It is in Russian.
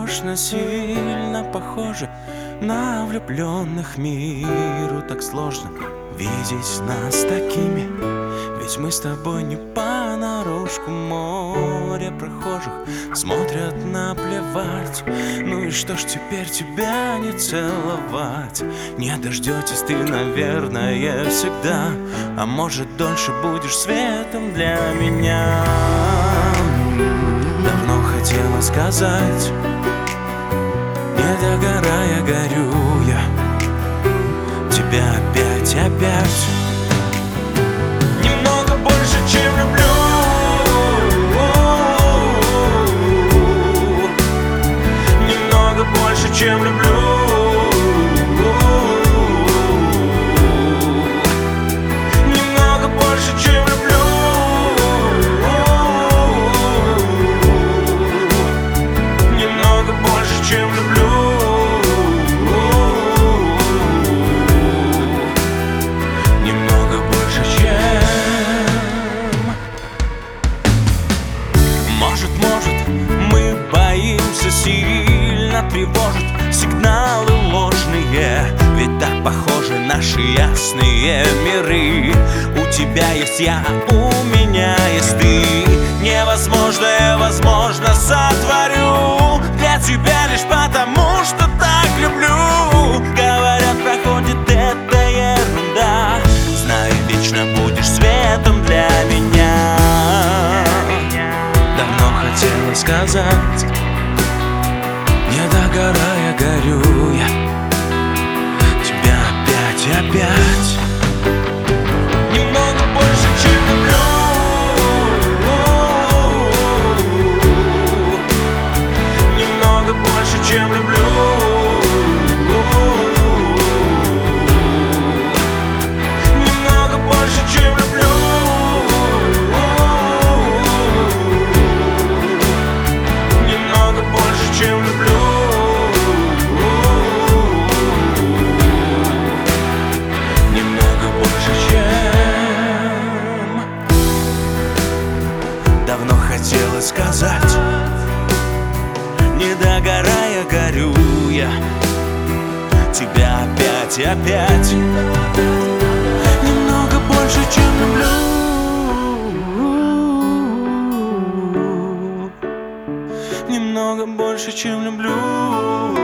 нарочно сильно похожи на влюбленных. Миру так сложно видеть нас такими, ведь мы с тобой не понарошку. Море прохожих смотрят наплевать. Ну и что ж теперь тебя не целовать? Не дождетесь ты, наверное, всегда, а может дольше будешь светом для меня. Давно хотела сказать, не догорая горю я, тебя опять. Немного больше, чем люблю, немного больше, чем люблю, немного больше, чем люблю, немного больше, чем люблю. Может, мы боимся, сильно тревожат сигналы ложные, ведь так похожи наши ясные миры. У тебя есть я, у меня есть ты. Невозможное, возможно, сотворю для тебя лишь потому, что так люблю. Говорят, проходит это ерунда, знаю, вечно будешь светом для меня. Давно хотела сказать, не догорая горю я, тебя опять. Немного больше, чем люблю, немного больше, чем люблю, немного больше, чем люблю, немного больше, чем люблю, немного больше, чем. Давно хотела сказать, не догорая горю я, тебя опять. Немного больше, чем люблю, немного больше, чем люблю.